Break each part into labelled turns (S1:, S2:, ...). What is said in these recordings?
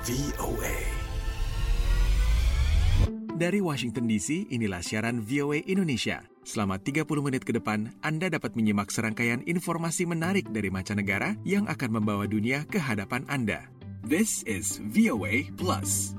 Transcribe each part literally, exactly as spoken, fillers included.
S1: V O A.
S2: Dari Washington D C, inilah siaran V O A Indonesia. Selama tiga puluh menit ke depan, Anda dapat menyimak serangkaian informasi menarik dari mancanegara yang akan membawa dunia ke hadapan Anda. This is V O A Plus.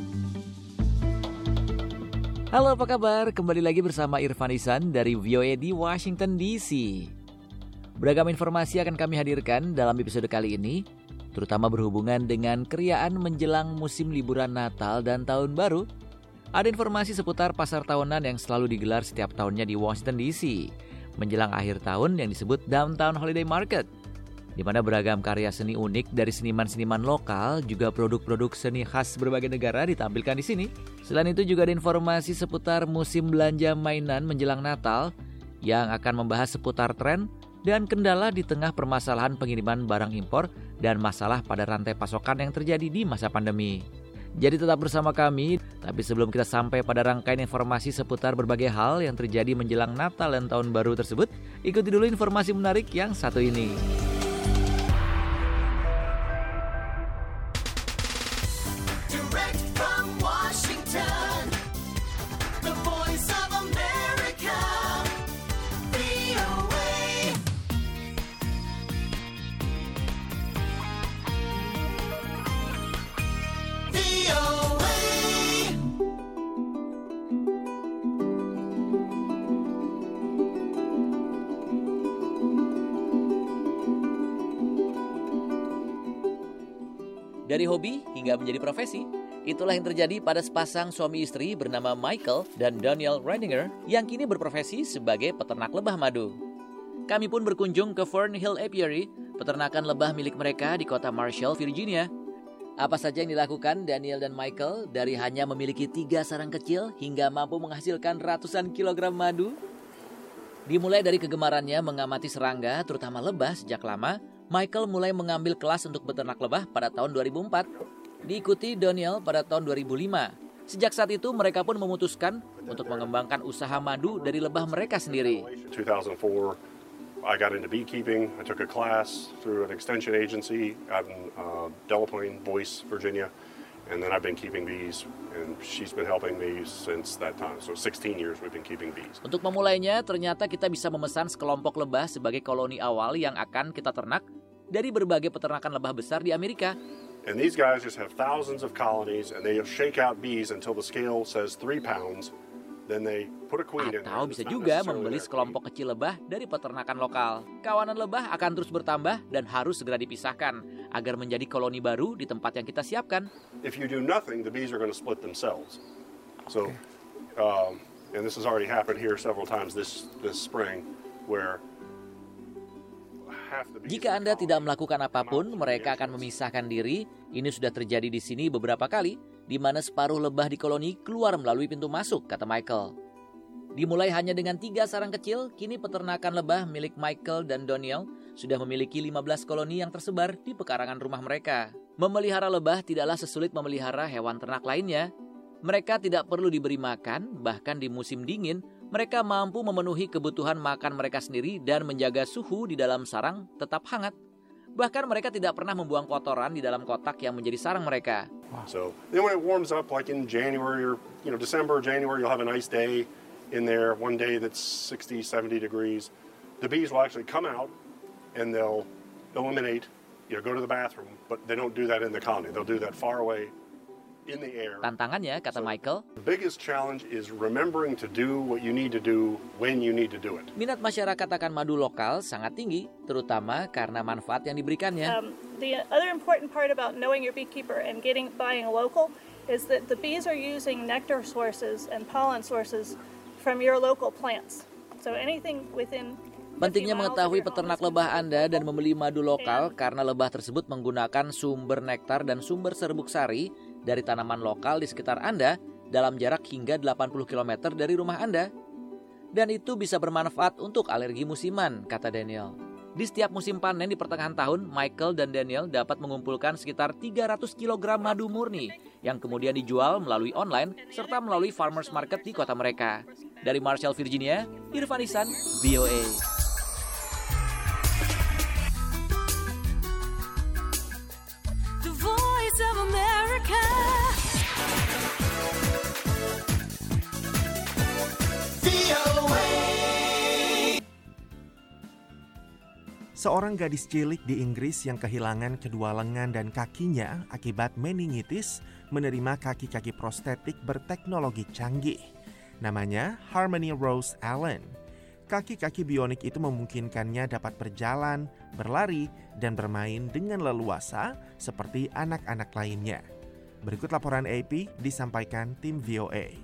S3: Halo, apa kabar? Kembali lagi bersama Irfan Ihsan dari V O A di Washington D C. Beragam informasi akan kami hadirkan dalam episode kali ini, terutama berhubungan dengan keriaan menjelang musim liburan Natal dan Tahun Baru. Ada informasi seputar pasar tahunan yang selalu digelar setiap tahunnya di Washington D C, menjelang akhir tahun yang disebut Downtown Holiday Market, di mana beragam karya seni unik dari seniman-seniman lokal, juga produk-produk seni khas berbagai negara ditampilkan di sini. Selain itu juga ada informasi seputar musim belanja mainan menjelang Natal, yang akan membahas seputar tren dan kendala di tengah permasalahan pengiriman barang impor dan masalah pada rantai pasokan yang terjadi di masa pandemi. Jadi tetap bersama kami, tapi sebelum kita sampai pada rangkaian informasi seputar berbagai hal yang terjadi menjelang Natal dan Tahun Baru tersebut, ikuti dulu informasi menarik yang satu ini.
S1: Direct from Washington, the voice of America, V O A. V O A.
S3: Dari hobi hingga menjadi profesi, itulah yang terjadi pada sepasang suami istri bernama Michael dan Daniel Reininger yang kini berprofesi sebagai peternak lebah madu. Kami pun berkunjung ke Fern Hill Apiary, peternakan lebah milik mereka di kota Marshall, Virginia. Apa saja yang dilakukan Daniel dan Michael dari hanya memiliki tiga sarang kecil hingga mampu menghasilkan ratusan kilogram madu? Dimulai dari kegemarannya mengamati serangga, terutama lebah sejak lama, Michael mulai mengambil kelas untuk beternak lebah pada tahun dua ribu empat. Diikuti Daniel pada tahun dua ribu lima. Sejak saat itu mereka pun memutuskan untuk mengembangkan usaha madu dari lebah mereka sendiri.
S4: two thousand four, I got into beekeeping. I took a class through an extension agency out in uh, Delaplane, Boyce, Virginia. And then I've been keeping bees, and she's been helping me since that time. So sixteen years we've been keeping bees.
S3: Untuk memulainya, ternyata kita bisa memesan sekelompok lebah sebagai koloni awal yang akan kita ternak dari berbagai peternakan lebah besar di Amerika.
S4: And these guys just have thousands of colonies, and they shake out bees until the scale says three pounds. Then they put a queen in there.
S3: Atau bisa juga membeli sekelompok kecil lebah dari peternakan lokal. Kawanan lebah akan terus bertambah dan harus segera dipisahkan agar menjadi koloni baru di tempat yang kita siapkan.
S4: If you do nothing, the bees are going to split themselves. So, um, and this has already happened here several times this this spring, where half the bees.
S3: Jika Anda tidak melakukan apapun, mereka akan memisahkan diri. Ini sudah terjadi di sini beberapa kali, di mana separuh lebah di koloni keluar melalui pintu masuk, kata Michael. Dimulai hanya dengan tiga sarang kecil, kini peternakan lebah milik Michael dan Daniel sudah memiliki lima belas koloni yang tersebar di pekarangan rumah mereka. Memelihara lebah tidaklah sesulit memelihara hewan ternak lainnya. Mereka tidak perlu diberi makan, bahkan di musim dingin, mereka mampu memenuhi kebutuhan makan mereka sendiri dan menjaga suhu di dalam sarang tetap hangat. Bahkan mereka tidak pernah membuang kotoran di dalam kotak yang menjadi sarang mereka.
S4: So then when it warms up, like in January or you know December or January, you'll have a nice day in there. One day that's sixty, seventy degrees. The bees will actually come out and they'll eliminate, you know, go to the bathroom, but they don't do that in the colony. They'll do that far away in the air.
S3: Tantangannya, kata
S4: So,
S3: Michael,
S4: the biggest challenge is remembering to do what you need to do when you need to do it.
S3: minat masyarakat akan madu lokal sangat tinggi, terutama karena manfaat yang diberikannya.
S5: Um, the other important part about knowing your beekeeper and getting buying a local is that the bees are using nectar sources and pollen sources from your local plants. So anything within
S3: Pentingnya mengetahui peternak lebah Anda dan membeli madu lokal karena lebah tersebut menggunakan sumber nektar dan sumber serbuk sari dari tanaman lokal di sekitar Anda dalam jarak hingga delapan puluh kilometer dari rumah Anda. Dan itu bisa bermanfaat untuk alergi musiman, kata Daniel. Di setiap musim panen di pertengahan tahun, Michael dan Daniel dapat mengumpulkan sekitar tiga ratus kilogram madu murni yang kemudian dijual melalui online serta melalui farmers market di kota mereka. Dari Marshall, Virginia, Irfan Ihsan, V O A.
S1: The voice of America.
S6: Seorang gadis cilik di Inggris yang kehilangan kedua lengan dan kakinya akibat meningitis menerima kaki-kaki prostetik berteknologi canggih. Namanya Harmony Rose Allen. Kaki-kaki bionik itu memungkinkannya dapat berjalan, berlari, dan bermain dengan leluasa seperti anak-anak lainnya. Berikut laporan A P disampaikan tim V O A.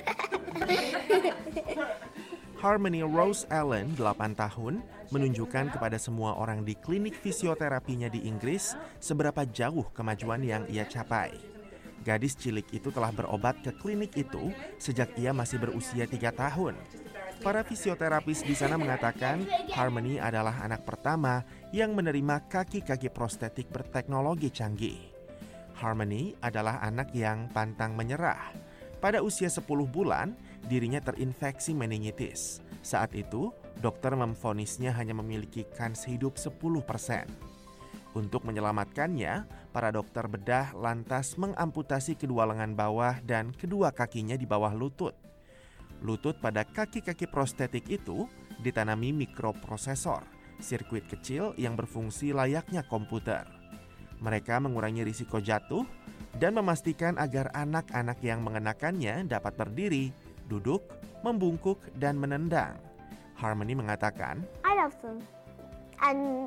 S6: Harmony Rose Allen, delapan tahun, menunjukkan kepada semua orang di klinik fisioterapinya di Inggris seberapa jauh kemajuan yang ia capai. Gadis cilik itu telah berobat ke klinik itu sejak ia masih berusia tiga tahun. Para fisioterapis di sana mengatakan Harmony adalah anak pertama yang menerima kaki-kaki prostetik berteknologi canggih. Harmony adalah anak yang pantang menyerah. Pada usia sepuluh bulan, dirinya terinfeksi meningitis. Saat itu, dokter memvonisnya hanya memiliki kans hidup sepuluh persen. Untuk menyelamatkannya, para dokter bedah lantas mengamputasi kedua lengan bawah dan kedua kakinya di bawah lutut. Lutut pada kaki-kaki prostetik itu ditanami mikroprosesor, sirkuit kecil yang berfungsi layaknya komputer. Mereka mengurangi risiko jatuh dan memastikan agar anak-anak yang mengenakannya dapat berdiri, duduk, membungkuk, dan menendang. Harmony mengatakan,
S7: I love them. And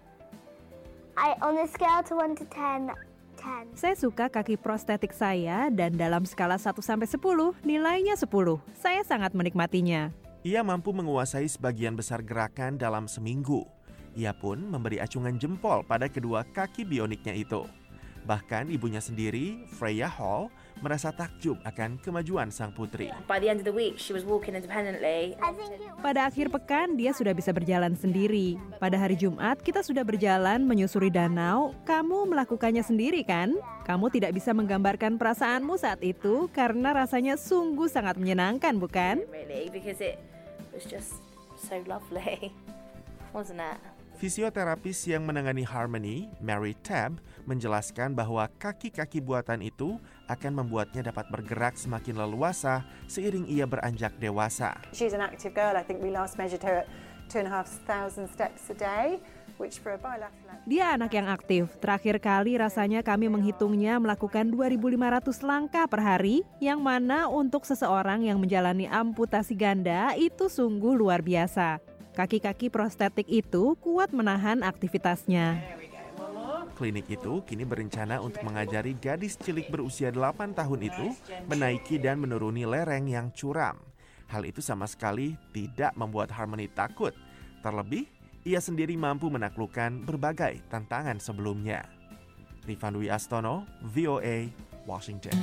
S7: I on a scale to one to ten, ten.
S8: Saya suka kaki prostetik saya dan dalam skala satu sampai sepuluh nilainya sepuluh. Saya sangat menikmatinya.
S6: Ia mampu menguasai sebagian besar gerakan dalam seminggu. Ia pun memberi acungan jempol pada kedua kaki bioniknya itu. Bahkan ibunya sendiri, Freya Hall, merasa takjub akan kemajuan sang putri.
S9: By the end of the week, she was walking independently.
S7: I think it
S8: Pada akhir pekan, dia sudah bisa berjalan sendiri. Pada hari Jumat, kita sudah berjalan menyusuri danau. Kamu melakukannya sendiri kan? Kamu tidak bisa menggambarkan perasaanmu saat itu karena rasanya sungguh sangat menyenangkan, bukan?
S9: Really, because it was just so lovely, wasn't it?
S6: Fisioterapis yang menangani Harmony, Mary Tabb, menjelaskan bahwa kaki-kaki buatan itu akan membuatnya dapat bergerak semakin leluasa seiring ia beranjak dewasa.
S10: She's an active girl. I think we last measured her at two and a half thousand steps a day, which for a bilateral.
S8: Dia anak yang aktif. Terakhir kali rasanya kami menghitungnya melakukan dua ribu lima ratus langkah per hari, yang mana untuk seseorang yang menjalani amputasi ganda itu sungguh luar biasa. Kaki-kaki prostetik itu kuat menahan aktivitasnya.
S6: Klinik itu kini berencana untuk mengajari gadis cilik berusia delapan tahun itu menaiki dan menuruni lereng yang curam. Hal itu sama sekali tidak membuat Harmony takut. Terlebih, ia sendiri mampu menaklukkan berbagai tantangan sebelumnya. Rifan Dwi Astono, V O A, Washington.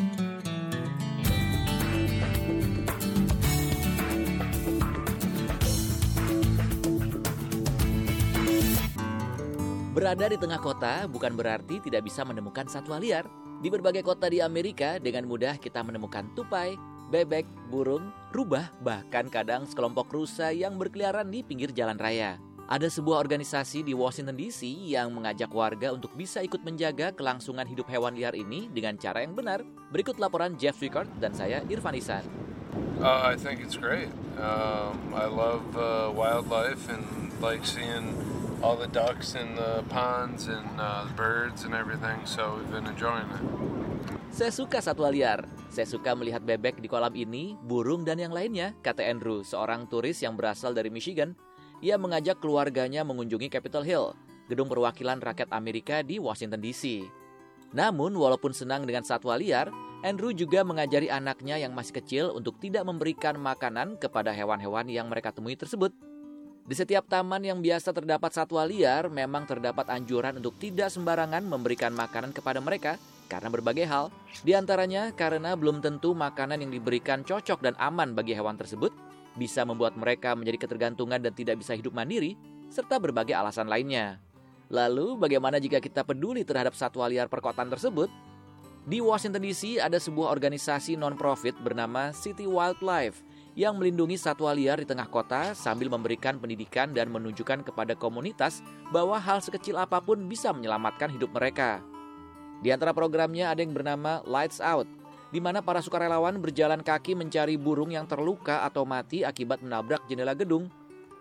S3: Berada di tengah kota bukan berarti tidak bisa menemukan satwa liar. Di berbagai kota di Amerika, dengan mudah kita menemukan tupai, bebek, burung, rubah, bahkan kadang sekelompok rusa yang berkeliaran di pinggir jalan raya. Ada sebuah organisasi di Washington D C yang mengajak warga untuk bisa ikut menjaga kelangsungan hidup hewan liar ini dengan cara yang benar. Berikut laporan Jeff Rickard dan saya, Irfan Isan.
S11: Uh, I think it's great. Um, I love uh, wildlife and like seeing all the ducks in the ponds and uh, birds and everything, so we've been enjoying it.
S3: Saya suka satwa liar. Saya suka melihat bebek di kolam ini, burung dan yang lainnya, kata Andrew, seorang turis yang berasal dari Michigan. Ia mengajak keluarganya mengunjungi Capitol Hill, gedung perwakilan rakyat Amerika di Washington D C. Namun, walaupun senang dengan satwa liar, Andrew juga mengajari anaknya yang masih kecil untuk tidak memberikan makanan kepada hewan-hewan yang mereka temui tersebut. Di setiap taman yang biasa terdapat satwa liar, memang terdapat anjuran untuk tidak sembarangan memberikan makanan kepada mereka karena berbagai hal. Di antaranya karena belum tentu makanan yang diberikan cocok dan aman bagi hewan tersebut, bisa membuat mereka menjadi ketergantungan dan tidak bisa hidup mandiri, serta berbagai alasan lainnya. Lalu bagaimana jika kita peduli terhadap satwa liar perkotaan tersebut? Di Washington D C ada sebuah organisasi non-profit bernama City Wildlife yang melindungi satwa liar di tengah kota sambil memberikan pendidikan dan menunjukkan kepada komunitas bahwa hal sekecil apapun bisa menyelamatkan hidup mereka. Di antara programnya ada yang bernama Lights Out, di mana para sukarelawan berjalan kaki mencari burung yang terluka atau mati akibat menabrak jendela gedung.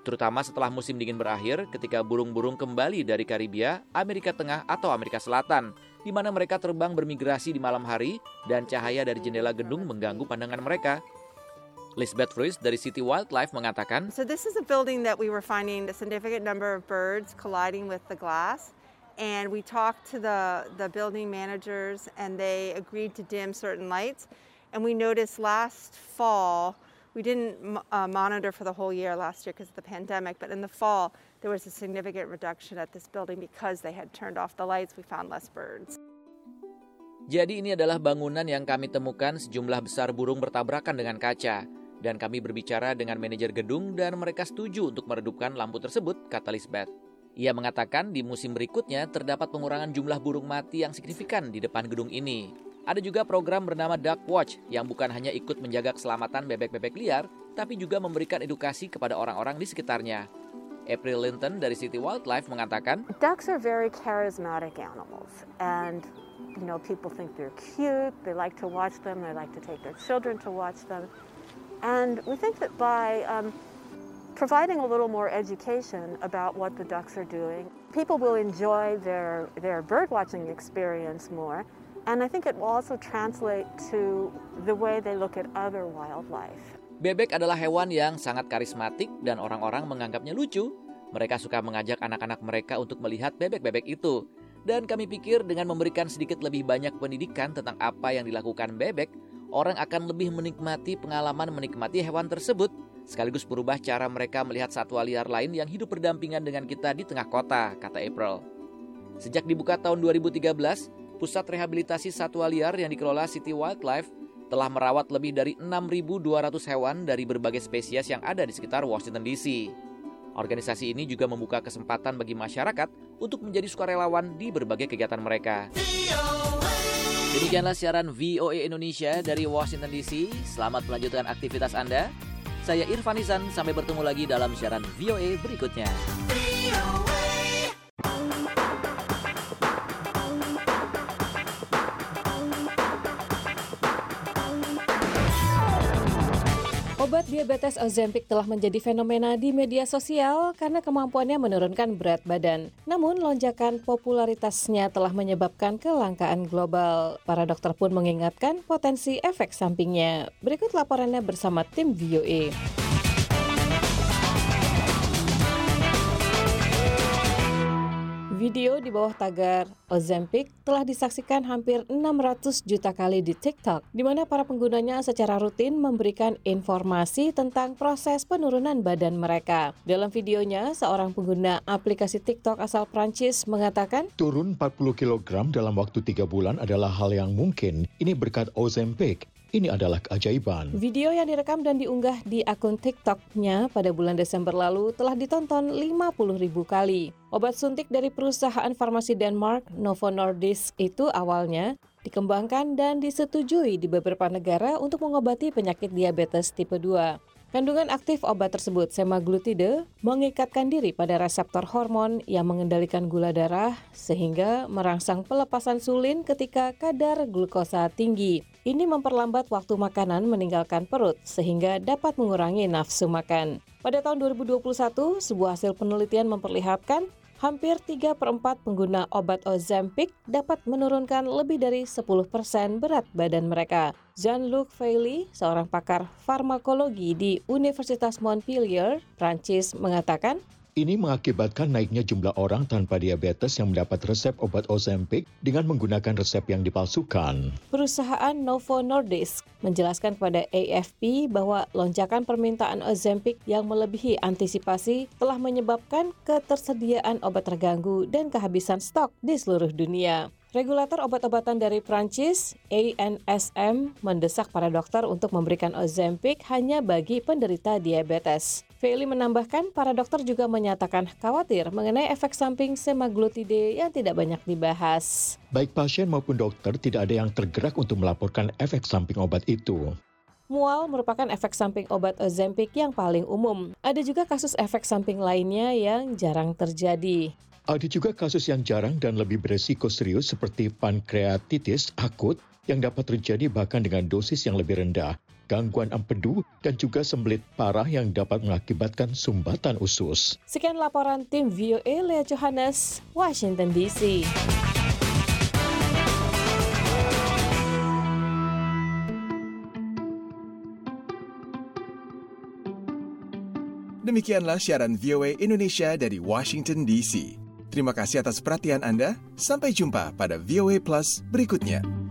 S3: terutama setelah musim dingin berakhir ketika burung-burung kembali dari Karibia, Amerika Tengah atau Amerika Selatan, di mana mereka terbang bermigrasi di malam hari dan cahaya dari jendela gedung mengganggu pandangan mereka. Lisbeth Fruis dari City Wildlife mengatakan,
S12: So this is a building that we were finding a significant number of birds colliding with the glass. And we talked to the, the building managers and they agreed to dim certain lights. And we noticed last fall, we didn't uh, monitor for the whole year last year because of the pandemic, but in the fall, there was a significant reduction at this building because they had turned off the lights. We found less birds.
S3: Jadi ini adalah bangunan yang kami temukan sejumlah besar burung bertabrakan dengan kaca. Dan kami berbicara dengan manajer gedung dan mereka setuju untuk meredupkan lampu tersebut, kata Lisbeth. Ia mengatakan di musim berikutnya terdapat pengurangan jumlah burung mati yang signifikan di depan gedung ini. Ada juga program bernama Duck Watch yang bukan hanya ikut menjaga keselamatan bebek-bebek liar, tapi juga memberikan edukasi kepada orang-orang di sekitarnya. April Linton dari City Wildlife mengatakan,
S9: Ducks are very charismatic animals and you know people think they're cute, they like to watch them, they like to take their children to watch them. And we think that by um, providing a little more education about what the ducks are doing, people will enjoy their, their bird watching experience more. And I think it will also translate to the way they look at other wildlife.
S3: Bebek adalah hewan yang sangat karismatik dan orang-orang menganggapnya lucu. Mereka suka mengajak anak-anak mereka untuk melihat bebek-bebek itu. Dan kami pikir dengan memberikan sedikit lebih banyak pendidikan tentang apa yang dilakukan bebek, orang akan lebih menikmati pengalaman menikmati hewan tersebut, sekaligus berubah cara mereka melihat satwa liar lain yang hidup berdampingan dengan kita di tengah kota, kata April. Sejak dibuka tahun dua ribu tiga belas, Pusat Rehabilitasi Satwa Liar yang dikelola City Wildlife telah merawat lebih dari enam ribu dua ratus hewan dari berbagai spesies yang ada di sekitar Washington D C. Organisasi ini juga membuka kesempatan bagi masyarakat untuk menjadi sukarelawan di berbagai kegiatan mereka. Demikianlah siaran V O A Indonesia dari Washington D C. Selamat melanjutkan aktivitas Anda. Saya Irfan Isan, sampai bertemu lagi dalam siaran V O A berikutnya.
S13: Obat diabetes Ozempic telah menjadi fenomena di media sosial karena kemampuannya menurunkan berat badan. Namun, lonjakan popularitasnya telah menyebabkan kelangkaan global. Para dokter pun mengingatkan potensi efek sampingnya. Berikut laporannya bersama tim V O A. Video di bawah tagar Ozempic telah disaksikan hampir enam ratus juta kali di TikTok, di mana para penggunanya secara rutin memberikan informasi tentang proses penurunan badan mereka. Dalam videonya, seorang pengguna aplikasi TikTok asal Prancis mengatakan,
S14: turun empat puluh kilogram dalam waktu tiga bulan adalah hal yang mungkin. Ini berkat Ozempic. Ini adalah keajaiban.
S13: Video yang direkam dan diunggah di akun TikTok-nya pada bulan Desember lalu telah ditonton lima puluh ribu kali. Obat suntik dari perusahaan farmasi Denmark, Novo Nordisk, itu awalnya dikembangkan dan disetujui di beberapa negara untuk mengobati penyakit diabetes tipe dua. Kandungan aktif obat tersebut, semaglutide, mengikatkan diri pada reseptor hormon yang mengendalikan gula darah sehingga merangsang pelepasan sulin ketika kadar glukosa tinggi. Ini memperlambat waktu makanan meninggalkan perut sehingga dapat mengurangi nafsu makan. Pada tahun dua ribu dua puluh satu, sebuah hasil penelitian memperlihatkan hampir tiga per empat pengguna obat Ozempic dapat menurunkan lebih dari sepuluh persen berat badan mereka. Jean-Luc Feily, seorang pakar farmakologi di Universitas Montpellier, Prancis, mengatakan,
S14: ini mengakibatkan naiknya jumlah orang tanpa diabetes yang mendapat resep obat Ozempic dengan menggunakan resep yang dipalsukan.
S13: Perusahaan Novo Nordisk menjelaskan kepada A F P bahwa lonjakan permintaan Ozempic yang melebihi antisipasi telah menyebabkan ketersediaan obat terganggu dan kehabisan stok di seluruh dunia. Regulator obat-obatan dari Prancis, A N S M, mendesak para dokter untuk memberikan Ozempic hanya bagi penderita diabetes. Feily menambahkan, para dokter juga menyatakan khawatir mengenai efek samping semaglutide yang tidak banyak dibahas.
S14: Baik pasien maupun dokter tidak ada yang tergerak untuk melaporkan efek samping obat itu.
S13: Mual merupakan efek samping obat Ozempic yang paling umum. Ada juga kasus efek samping lainnya yang jarang terjadi.
S14: Ada juga kasus yang jarang dan lebih beresiko serius seperti pankreatitis akut yang dapat terjadi bahkan dengan dosis yang lebih rendah. gangguan empedu dan juga sembelit parah yang dapat mengakibatkan sumbatan usus.
S13: Sekian laporan tim V O A Lea Johannes, Washington D C.
S2: Demikianlah siaran V O A Indonesia dari Washington D C. Terima kasih atas perhatian Anda. Sampai jumpa pada V O A Plus berikutnya.